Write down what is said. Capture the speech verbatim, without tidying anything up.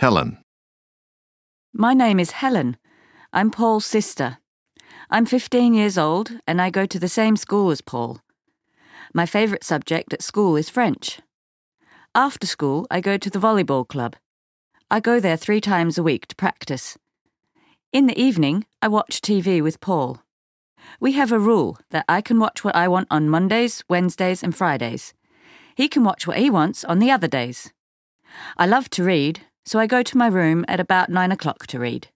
Helen. My name is Helen. I'm Paul's sister. I'm fifteen years old and I go to the same school as Paul. My favourite subject at school is French. After school, I go to the volleyball club. I go there three times a week to practice. In the evening, I watch T V with Paul. We have a rule that I can watch what I want on Mondays, Wednesdays and Fridays. He can watch what he wants on the other days. I love to read, so I go to my room at about nine o'clock to read.